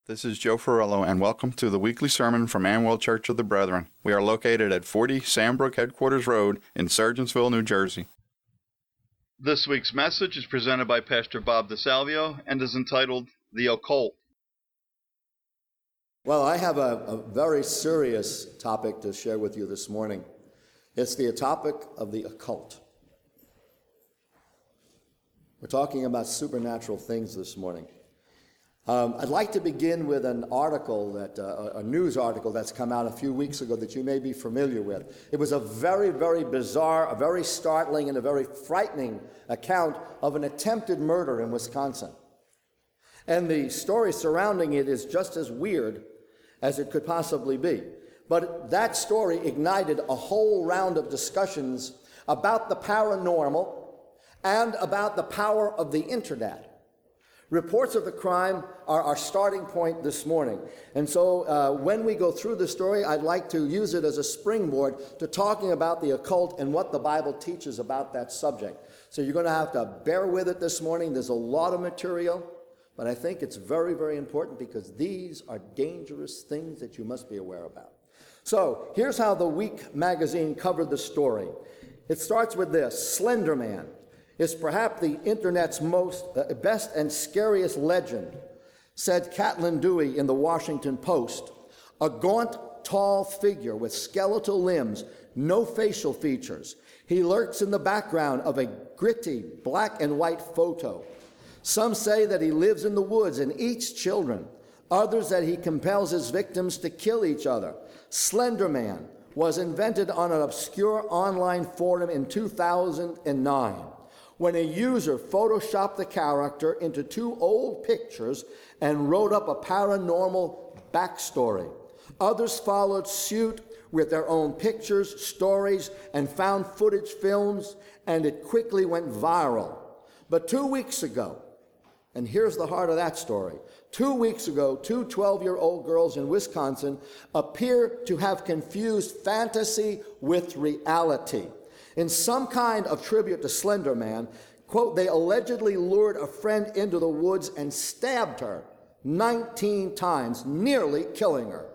This is Joe Ferrello, and welcome to the weekly sermon from Amwell Church of the Brethren. We are located at 40 Sandbrook Headquarters Road in Sergeantsville, New Jersey. This week's message is presented by Pastor Bob DeSalvio and is entitled The Occult. Well, I have a very serious topic to share with you this morning. It's the topic of the occult. We're talking about supernatural things this morning. I'd like to begin with an article, a news article that's come out a few weeks ago that you may be familiar with. It was a very, very bizarre, a very startling, and a very frightening account of an attempted murder in Wisconsin. And the story surrounding it is just as weird as it could possibly be. But that story ignited a whole round of discussions about the paranormal and about the power of the internet. Reports of the crime are our starting point this morning. And so when we go through the story, I'd like to use it as a springboard to talking about the occult and what the Bible teaches about that subject. So you're going to have to bear with it this morning. There's a lot of material, but I think it's very, very important because these are dangerous things that you must be aware about. So here's how The Week magazine covered the story. It starts with this: Slender Man is perhaps the internet's best and scariest legend, said Catelyn Dewey in the Washington Post. A gaunt, tall figure with skeletal limbs, no facial features. He lurks in the background of a gritty black and white photo. Some say that he lives in the woods and eats children. Others that he compels his victims to kill each other. Slender Man was invented on an obscure online forum in 2009. When a user photoshopped the character into two old pictures and wrote up a paranormal backstory. Others followed suit with their own pictures, stories, and found footage films, and it quickly went viral. But 2 weeks ago, and here's the heart of that story, 2 weeks ago, two 12-year-old girls in Wisconsin appear to have confused fantasy with reality. In some kind of tribute to Slender Man, quote, they allegedly lured a friend into the woods and stabbed her 19 times, nearly killing her.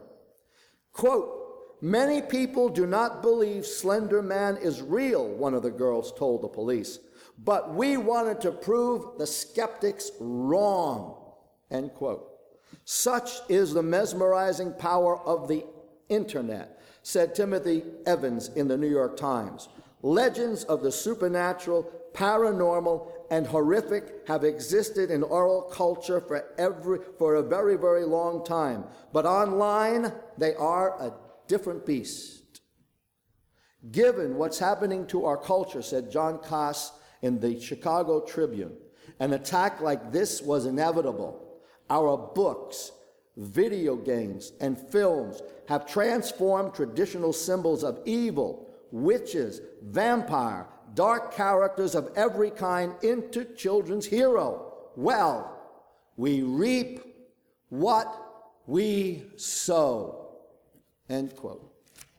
Quote, many people do not believe Slender Man is real, one of the girls told the police, but we wanted to prove the skeptics wrong, end quote. Such is the mesmerizing power of the internet, said Timothy Evans in the New York Times. Legends of the supernatural, paranormal, and horrific have existed in oral culture for a very, very long time. But online, they are a different beast. Given what's happening to our culture, said John Koss in the Chicago Tribune, an attack like this was inevitable. Our books, video games, and films have transformed traditional symbols of evil, witches, vampire, dark characters of every kind into children's hero. Well, we reap what we sow. End quote.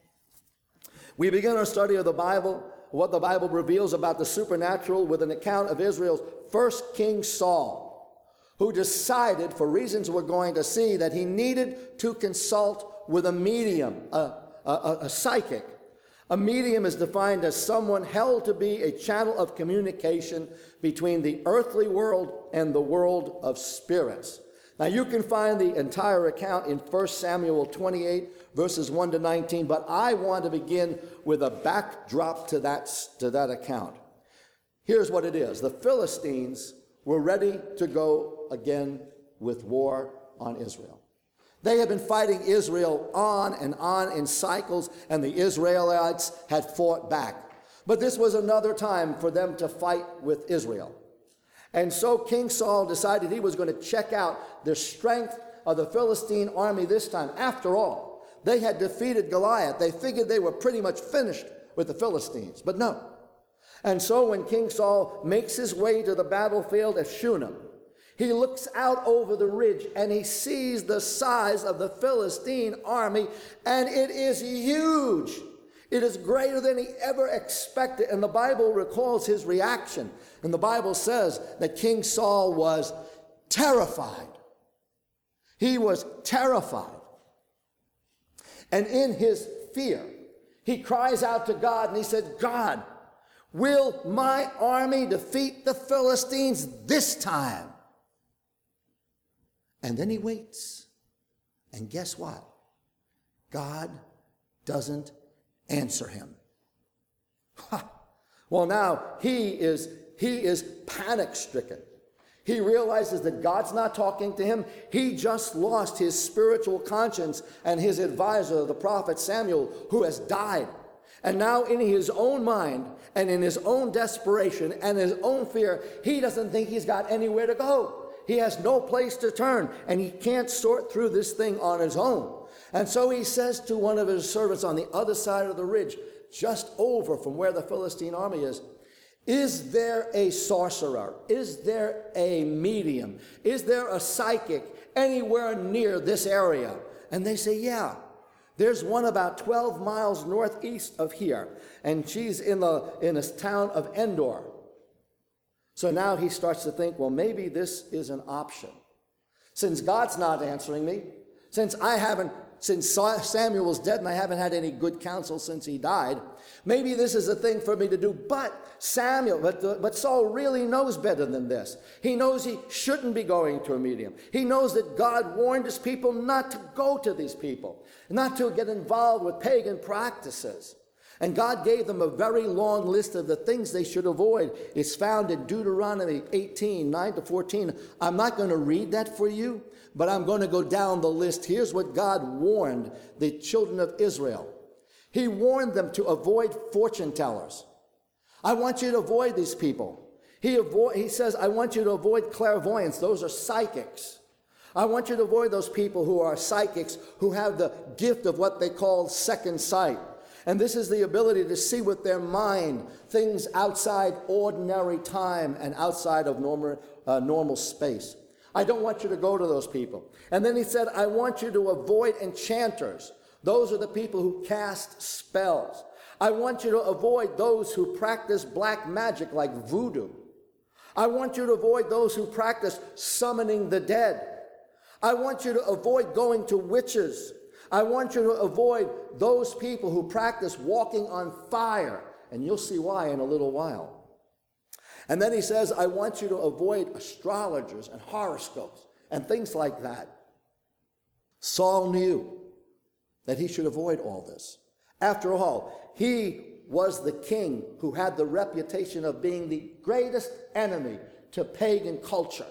We begin our study of the Bible, what the Bible reveals about the supernatural, with an account of Israel's first king Saul, who decided, for reasons we're going to see, that he needed to consult with a medium, a psychic. A medium is defined as someone held to be a channel of communication between the earthly world and the world of spirits. Now, you can find the entire account in 1 Samuel 28, verses 1 to 19, but I want to begin with a backdrop to that account. Here's what it is. The Philistines were ready to go again with war on Israel. They had been fighting Israel on and on in cycles, and the Israelites had fought back. But this was another time for them to fight with Israel. And so King Saul decided he was going to check out the strength of the Philistine army this time. After all, they had defeated Goliath. They figured they were pretty much finished with the Philistines, but no. And so when King Saul makes his way to the battlefield at Shunem, he looks out over the ridge and he sees the size of the Philistine army, and it is huge. It is greater than he ever expected. And the Bible recalls his reaction. And the Bible says that King Saul was terrified. He was terrified. And in his fear, he cries out to God and he said, God, will my army defeat the Philistines this time? And then he waits. And guess what? God doesn't answer him. Well, now he is panic-stricken. He realizes that God's not talking to him. He just lost his spiritual conscience and his advisor, the prophet Samuel, who has died. And now in his own mind and in his own desperation and his own fear, he doesn't think he's got anywhere to go. He has no place to turn, and he can't sort through this thing on his own. And so he says to one of his servants on the other side of the ridge, just over from where the Philistine army is there a sorcerer? Is there a medium? Is there a psychic anywhere near this area? And they say, yeah. There's one about 12 miles northeast of here, and she's in this town of Endor. So now he starts to think, well, maybe this is an option. Since God's not answering me, since Samuel's dead and I haven't had any good counsel since he died, maybe this is a thing for me to do. But Saul really knows better than this. He knows he shouldn't be going to a medium. He knows that God warned his people not to go to these people, not to get involved with pagan practices. And God gave them a very long list of the things they should avoid. It's found in Deuteronomy 18, 9 to 14. I'm not going to read that for you, but I'm going to go down the list. Here's what God warned the children of Israel. He warned them to avoid fortune tellers. I want you to avoid these people. He says, I want you to avoid clairvoyants. Those are psychics. I want you to avoid those people who are psychics, who have the gift of what they call second sight. And this is the ability to see with their mind things outside ordinary time and outside of normal space. I don't want you to go to those people. And then he said, I want you to avoid enchanters. Those are the people who cast spells. I want you to avoid those who practice black magic like voodoo. I want you to avoid those who practice summoning the dead. I want you to avoid going to witches. I want you to avoid those people who practice walking on fire. And you'll see why in a little while. And then he says, I want you to avoid astrologers and horoscopes and things like that. Saul knew that he should avoid all this. After all, he was the king who had the reputation of being the greatest enemy to pagan culture.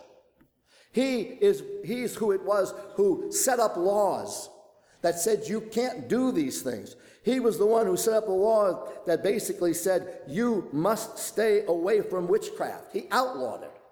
He's who it was who set up laws that said you can't do these things. He was the one who set up a law that basically said you must stay away from witchcraft. He outlawed it.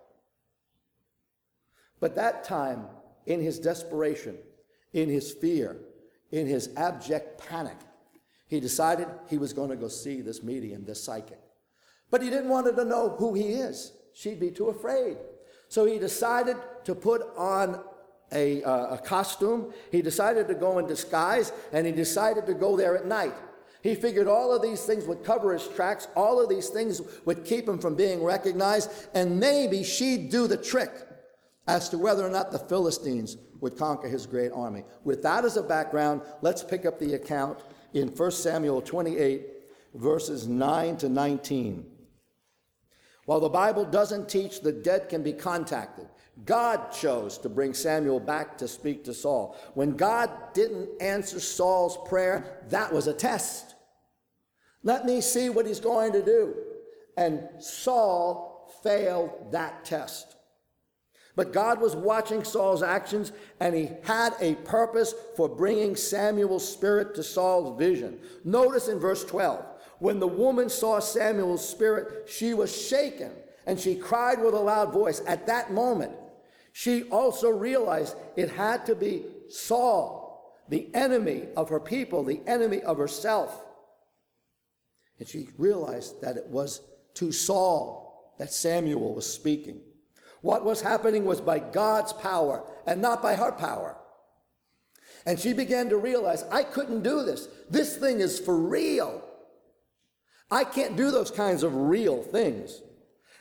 But that time, in his desperation, in his fear, in his abject panic, he decided he was going to go see this medium, this psychic. But he didn't want her to know who he is. She'd be too afraid. So he decided to put on a costume. He decided to go in disguise, and he decided to go there at night. He figured all of these things would cover his tracks, all of these things would keep him from being recognized, and maybe she'd do the trick as to whether or not the Philistines would conquer his great army. With that as a background, let's pick up the account in 1 Samuel 28, verses 9 to 19. While the Bible doesn't teach the dead can be contacted, God chose to bring Samuel back to speak to Saul. When God didn't answer Saul's prayer, that was a test. Let me see what he's going to do. And Saul failed that test. But God was watching Saul's actions, and he had a purpose for bringing Samuel's spirit to Saul's vision. Notice in verse 12, when the woman saw Samuel's spirit, she was shaken, and she cried with a loud voice. At that moment, she also realized it had to be Saul, the enemy of her people, the enemy of herself. And she realized that it was to Saul that Samuel was speaking. What was happening was by God's power and not by her power. And she began to realize, I couldn't do this. This thing is for real. I can't do those kinds of real things.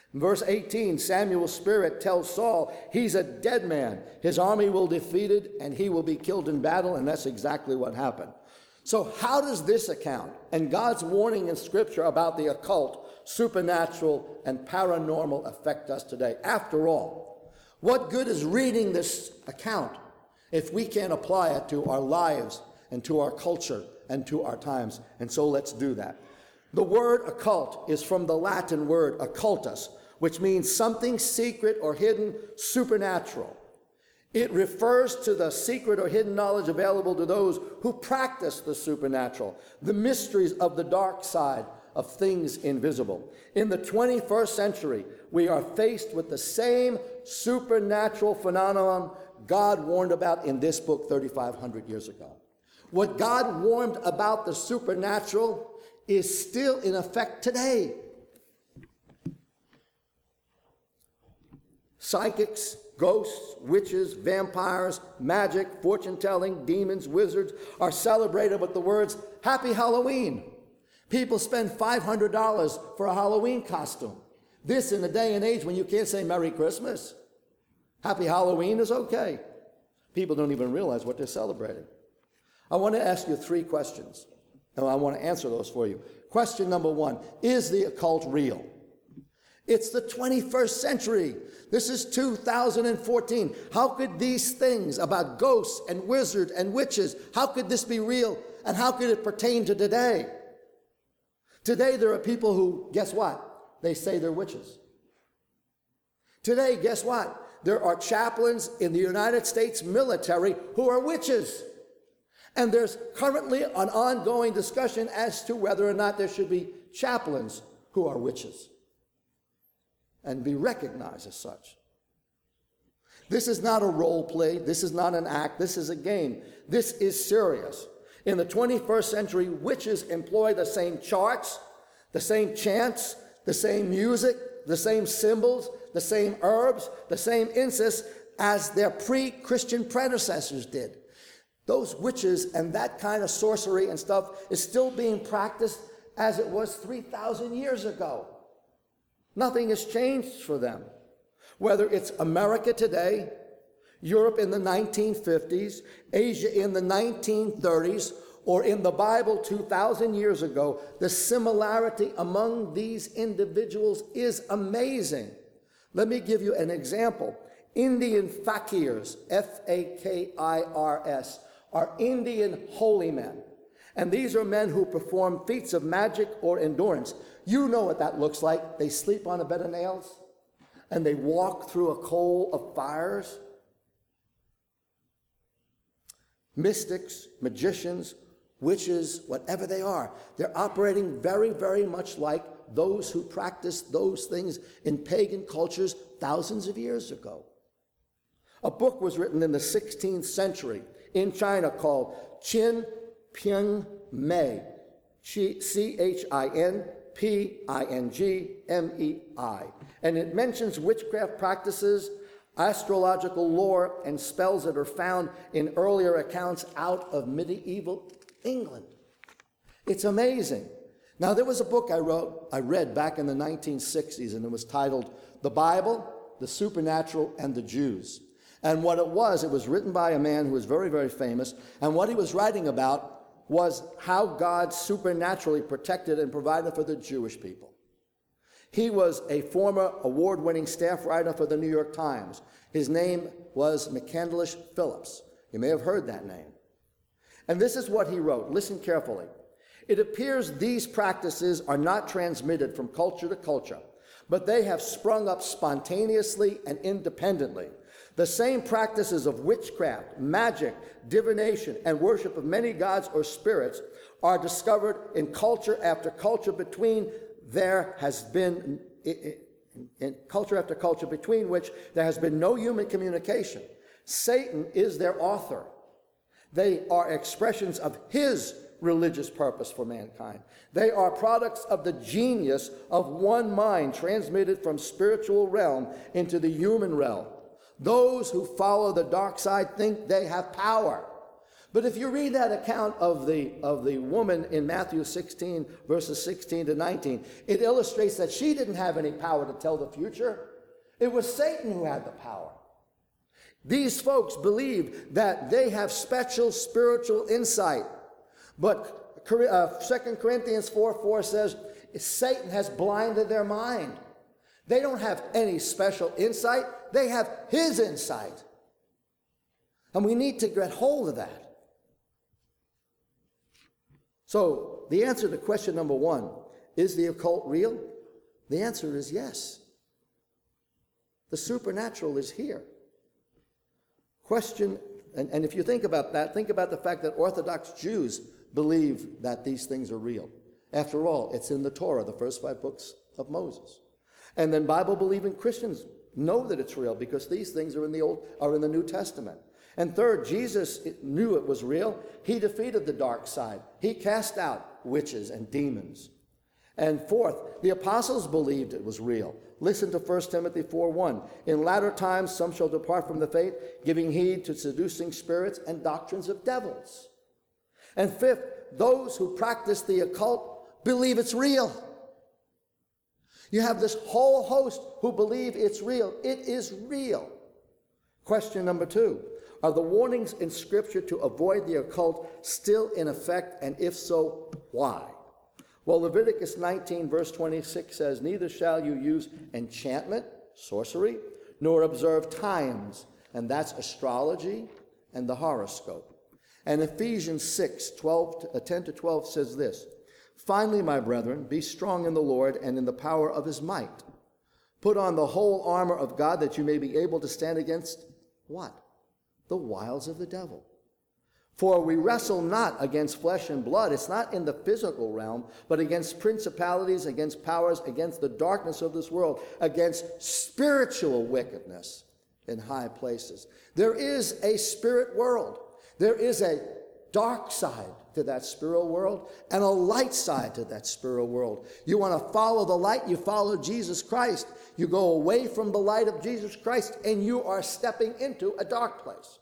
In verse 18, Samuel's spirit tells Saul he's a dead man. His army will be defeated and he will be killed in battle, and that's exactly what happened. So how does this account and God's warning in Scripture about the occult, supernatural, and paranormal affect us today? After all, what good is reading this account if we can't apply it to our lives and to our culture and to our times? And so let's do that. The word occult is from the Latin word occultus, which means something secret or hidden, supernatural. It refers to the secret or hidden knowledge available to those who practice the supernatural, the mysteries of the dark side of things invisible. In the 21st century, we are faced with the same supernatural phenomenon God warned about in this book 3,500 years ago. What God warned about the supernatural is still in effect today. Psychics, ghosts, witches, vampires, magic, fortune-telling, demons, wizards are celebrated with the words, Happy Halloween. People spend $500 for a Halloween costume. This in a day and age when you can't say Merry Christmas. Happy Halloween is okay. People don't even realize what they're celebrating. I want to ask you 3 questions, and I want to answer those for you. Question number 1, is the occult real? It's the 21st century. This is 2014. How could these things about ghosts and wizards and witches, how could this be real? And how could it pertain to today? Today there are people who, guess what? They say they're witches. Today, guess what? There are chaplains in the United States military who are witches. And there's currently an ongoing discussion as to whether or not there should be chaplains who are witches and be recognized as such. This is not a role play. This is not an act. This is a game. This is serious. In the 21st century, witches employ the same charts, the same chants, the same music, the same symbols, the same herbs, the same incense as their pre-Christian predecessors did. Those witches and that kind of sorcery and stuff is still being practiced as it was 3,000 years ago. Nothing has changed for them. Whether it's America today, Europe in the 1950s, Asia in the 1930s, or in the Bible 2,000 years ago, the similarity among these individuals is amazing. Let me give you an example. Indian fakirs, F-A-K-I-R-S, are Indian holy men. And these are men who perform feats of magic or endurance. You know what that looks like. They sleep on a bed of nails, and they walk through a coal of fires. Mystics, magicians, witches, whatever they are, they're operating very, very much like those who practiced those things in pagan cultures thousands of years ago. A book was written in the 16th century in China called Qin Ping Mei, C-H-I-N-P-I-N-G-M-E-I. And it mentions witchcraft practices, astrological lore, and spells that are found in earlier accounts out of medieval England. It's amazing. Now, there was a book I read back in the 1960s, and it was titled The Bible, the Supernatural, and the Jews. And what it was written by a man who was very, very famous, and what he was writing about was how God supernaturally protected and provided for the Jewish people. He was a former award-winning staff writer for the New York Times. His name was McCandlish Phillips. You may have heard that name. And this is what he wrote. Listen carefully. It appears these practices are not transmitted from culture to culture, but they have sprung up spontaneously and independently. The same practices of witchcraft, magic, divination, and worship of many gods or spirits are discovered in culture after culture between which there has been no human communication. Satan is their author. They are expressions of his religious purpose for mankind. They are products of the genius of one mind transmitted from spiritual realm into the human realm. Those who follow the dark side think they have power. But if you read that account of the woman in Matthew 16, verses 16 to 19, it illustrates that she didn't have any power to tell the future. It was Satan who had the power. These folks believe that they have special spiritual insight. But 2 Corinthians 4:4 says Satan has blinded their mind. They don't have any special insight. They have his insight. And we need to get hold of that. So the answer to question number 1, is the occult real? The answer is yes. The supernatural is here. Question, and if you think about that, think about the fact that Orthodox Jews believe that these things are real. After all, it's in the Torah, the first 5 books of Moses. And then Bible-believing Christians know that it's real because these things are in the New Testament. And third, Jesus knew it was real. He defeated the dark side. He cast out witches and demons. And fourth, the apostles believed it was real. Listen to 1 Timothy 4:1. In latter times some shall depart from the faith, giving heed to seducing spirits and doctrines of devils. And fifth, those who practice the occult believe it's real. You have this whole host who believe it's real. It is real. Question number 2. Are the warnings in Scripture to avoid the occult still in effect? And if so, why? Well, Leviticus 19, verse 26 says, neither shall you use enchantment, sorcery, nor observe times, and that's astrology and the horoscope. And Ephesians 6, 10 to 12 says this, finally, my brethren, be strong in the Lord and in the power of his might. Put on the whole armor of God that you may be able to stand against what? The wiles of the devil. For we wrestle not against flesh and blood. It's not in the physical realm, but against principalities, against powers, against the darkness of this world, against spiritual wickedness in high places. There is a spirit world. There is a dark side to that spiritual world and a light side to that spiritual world. You want to follow the light, you follow Jesus Christ. You go away from the light of Jesus Christ and you are stepping into a dark place.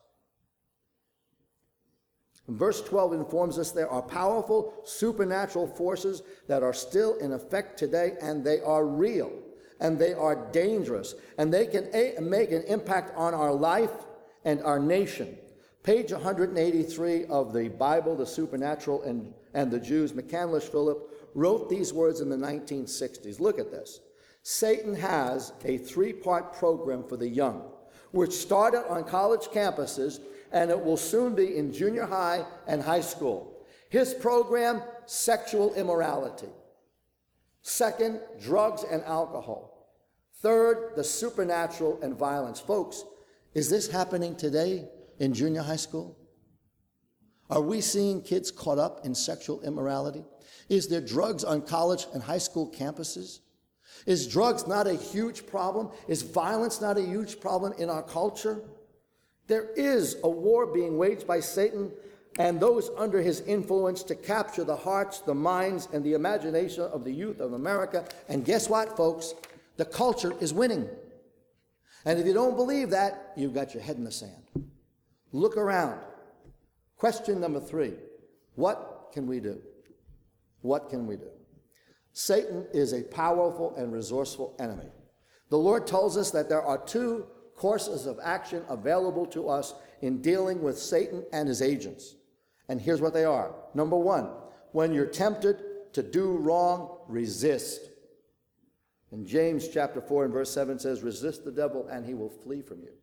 And verse 12 informs us there are powerful supernatural forces that are still in effect today, and they are real and they are dangerous and they can make an impact on our life and our nation. Page 183 of the Bible, The Supernatural and the Jews, McCandless Philip wrote these words in the 1960s. Look at this. Satan has a 3-part program for the young, which started on college campuses, and it will soon be in junior high and high school. His program, sexual immorality. Second, drugs and alcohol. Third, the supernatural and violence. Folks, is this happening today in junior high school? Are we seeing kids caught up in sexual immorality? Is there drugs on college and high school campuses? Is drugs not a huge problem? Is violence not a huge problem in our culture? There is a war being waged by Satan and those under his influence to capture the hearts, the minds, and the imagination of the youth of America. And guess what, folks? The culture is winning. And if you don't believe that, you've got your head in the sand. Look around. Question number 3. What can we do? What can we do? Satan is a powerful and resourceful enemy. The Lord tells us that there are 2 courses of action available to us in dealing with Satan and his agents. And here's what they are. Number 1, when you're tempted to do wrong, resist. And James chapter 4 and verse 7 says, resist the devil and he will flee from you.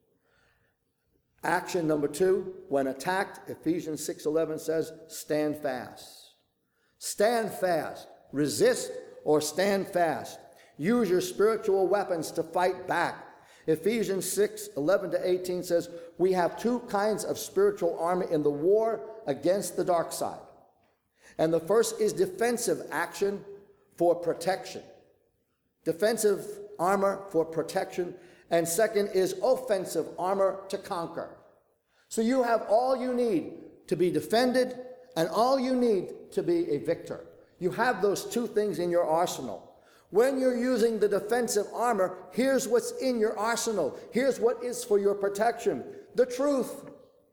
Action number 2, when attacked, Ephesians 6:11 says, stand fast. Stand fast. Resist or stand fast. Use your spiritual weapons to fight back. Ephesians 6:11 to 18 says, we have 2 kinds of spiritual armor in the war against the dark side. And the first is defensive action for protection. Defensive armor for protection. And second is offensive armor to conquer. So you have all you need to be defended and all you need to be a victor. You have those 2 things in your arsenal. When you're using the defensive armor, here's what's in your arsenal. Here's what is for your protection. The truth.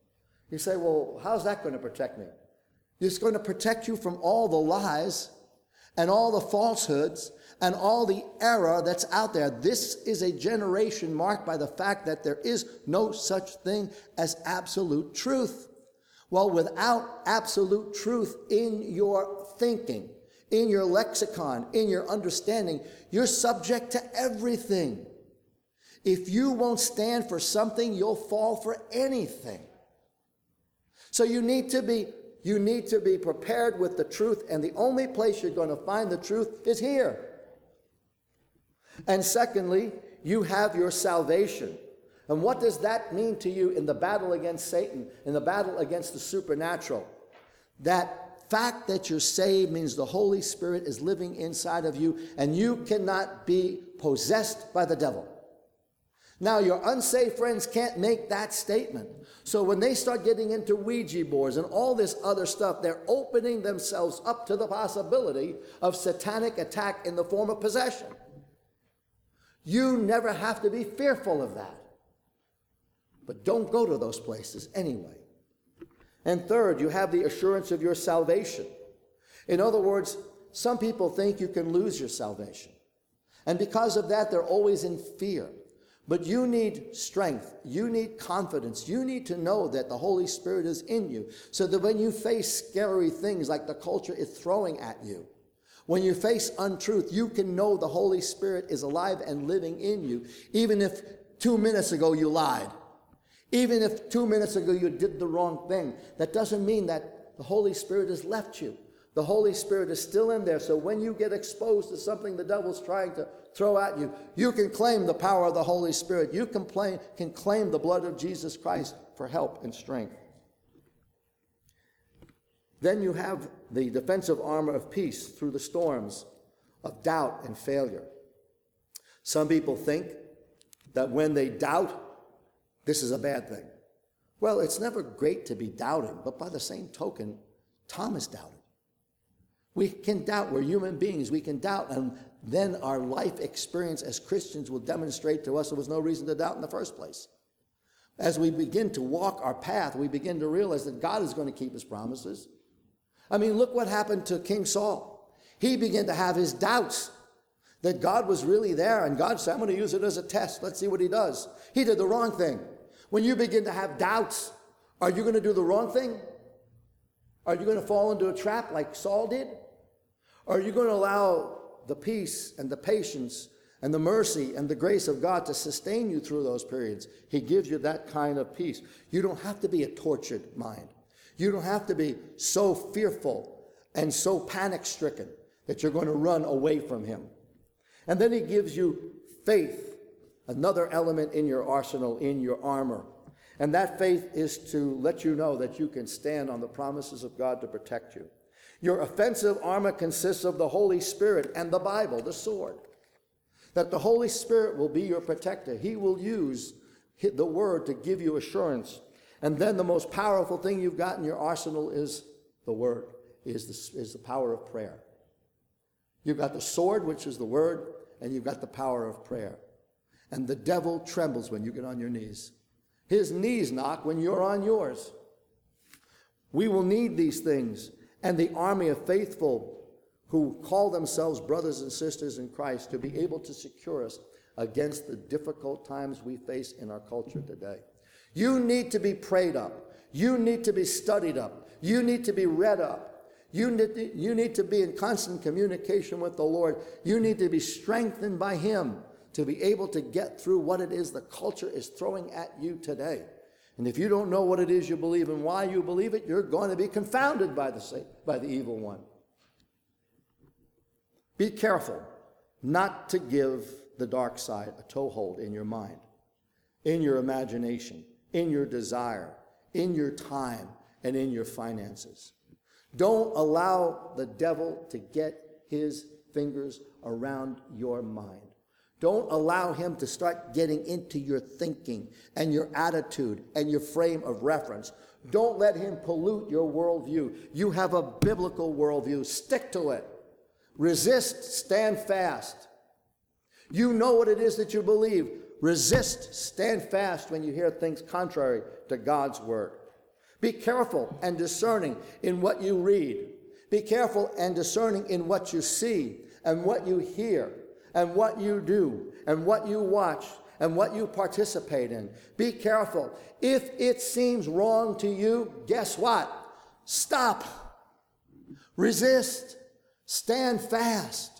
You say, well, how's that going to protect me? It's going to protect you from all the lies and all the falsehoods and all the error that's out there. This is a generation marked by the fact that there is no such thing as absolute truth. Well, without absolute truth in your thinking, in your lexicon, in your understanding, you're subject to everything. If you won't stand for something, you'll fall for anything. So you need to be prepared with the truth, and the only place you're going to find the truth is here. And secondly, you have your salvation. And what does that mean to you in the battle against Satan, in the battle against the supernatural? That fact that you're saved means the Holy Spirit is living inside of you, and you cannot be possessed by the devil. Now, your unsaved friends can't make that statement. So when they start getting into Ouija boards and all this other stuff, they're opening themselves up to the possibility of satanic attack in the form of possession. You never have to be fearful of that. But don't go to those places anyway. And third, you have the assurance of your salvation. In other words, some people think you can lose your salvation. And because of that, they're always in fear. But you need strength. You need confidence. You need to know that the Holy Spirit is in you, so that when you face scary things like the culture is throwing at you, when you face untruth, you can know the Holy Spirit is alive and living in you, even if 2 minutes ago you lied. Even if 2 minutes ago you did the wrong thing. That doesn't mean that the Holy Spirit has left you. The Holy Spirit is still in there. So when you get exposed to something the devil's trying to throw at you, you can claim the power of the Holy Spirit. You can claim the blood of Jesus Christ for help and strength. Then you have the defensive armor of peace through the storms of doubt and failure. Some people think that when they doubt, this is a bad thing. Well, it's never great to be doubting, but by the same token, Thomas doubted. We can doubt. We're human beings. We can doubt, and then our life experience as Christians will demonstrate to us there was no reason to doubt in the first place. As we begin to walk our path, we begin to realize that God is going to keep his promises. I mean, look what happened to King Saul. He began to have his doubts that God was really there, and God said, I'm going to use it as a test. Let's see what he does. He did the wrong thing. When you begin to have doubts, are you going to do the wrong thing? Are you going to fall into a trap like Saul did? Or are you going to allow the peace and the patience and the mercy and the grace of God to sustain you through those periods? He gives you that kind of peace. You don't have to be a tortured mind. You don't have to be so fearful and so panic-stricken that you're going to run away from him. And then he gives you faith, another element in your arsenal, in your armor. And that faith is to let you know that you can stand on the promises of God to protect you. Your offensive armor consists of the Holy Spirit and the Bible, the sword. That the Holy Spirit will be your protector. He will use the word to give you assurance. And then the most powerful thing you've got in your arsenal is the word, is the power of prayer. You've got the sword, which is the word, and you've got the power of prayer. And the devil trembles when you get on your knees. His knees knock when you're on yours. We will need these things. And the army of faithful who call themselves brothers and sisters in Christ to be able to secure us against the difficult times we face in our culture today. You need to be prayed up. You need to be studied up. You need to be read up. You need to be in constant communication with the Lord. You need to be strengthened by him to be able to get through what it is the culture is throwing at you today. And if you don't know what it is you believe and why you believe it, you're going to be confounded by the evil one. Be careful not to give the dark side a toehold in your mind, in your imagination, in your desire, in your time, and in your finances. Don't allow the devil to get his fingers around your mind. Don't allow him to start getting into your thinking and your attitude and your frame of reference. Don't let him pollute your worldview. You have a biblical worldview. Stick to it. Resist, stand fast. You know what it is that you believe. Resist, stand fast when you hear things contrary to God's word. Be careful and discerning in what you read. Be careful and discerning in what you see and what you hear and what you do and what you watch and what you participate in. Be careful. If it seems wrong to you, guess what? Stop. Resist. Stand fast.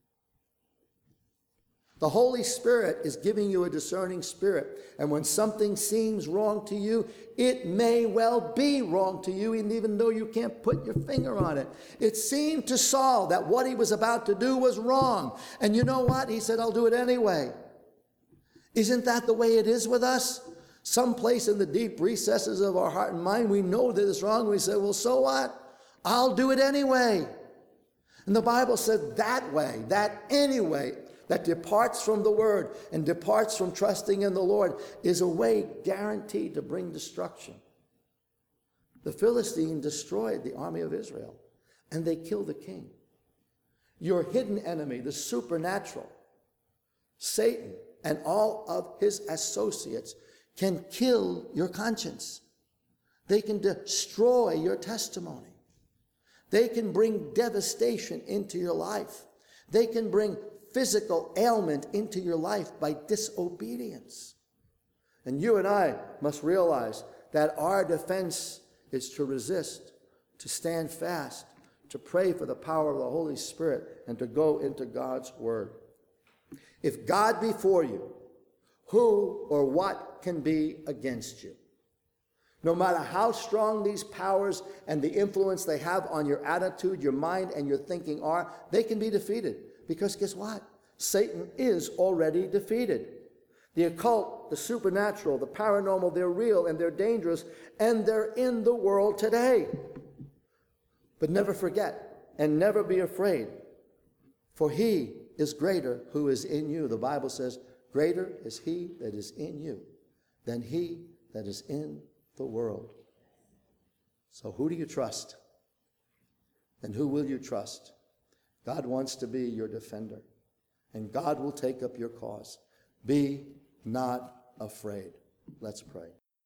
The Holy Spirit is giving you a discerning spirit. And when something seems wrong to you, it may well be wrong to you, and even though you can't put your finger on it. It seemed to Saul that what he was about to do was wrong. And you know what? He said, I'll do it anyway. Isn't that the way it is with us? Someplace in the deep recesses of our heart and mind, we know that it's wrong. We say, well, so what? I'll do it anyway. And the Bible said that way, that anyway, that departs from the word and departs from trusting in the Lord is a way guaranteed to bring destruction. The Philistine destroyed the army of Israel, and they killed the king. Your hidden enemy, the supernatural, Satan, and all of his associates can kill your conscience. They can destroy your testimony. They can bring devastation into your life. They can bring physical ailment into your life by disobedience. And you and I must realize that our defense is to resist, to stand fast, to pray for the power of the Holy Spirit, and to go into God's word. If God be for you, who or what can be against you? No matter how strong these powers and the influence they have on your attitude, your mind, and your thinking are, they can be defeated. Because guess what? Satan is already defeated. The occult, the supernatural, the paranormal, they're real and they're dangerous, and they're in the world today. But never forget and never be afraid, for he is greater who is in you. The Bible says, greater is he that is in you than he that is in the world. So who do you trust? And who will you trust? God wants to be your defender, and God will take up your cause. Be not afraid. Let's pray.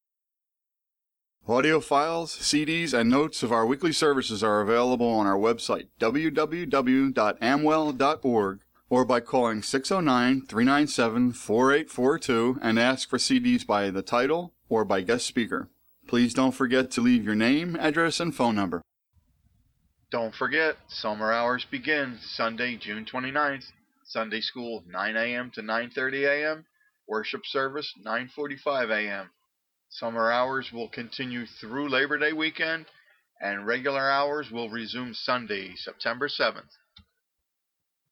Audio files, CDs, and notes of our weekly services are available on our website, www.amwell.org, or by calling 609-397-4842 and ask for CDs by the title or by guest speaker. Please don't forget to leave your name, address, and phone number. Don't forget, summer hours begin Sunday, June 29th. Sunday school, 9 a.m. to 9:30 a.m. Worship service, 9:45 a.m. Summer hours will continue through Labor Day weekend, and regular hours will resume Sunday, September 7th.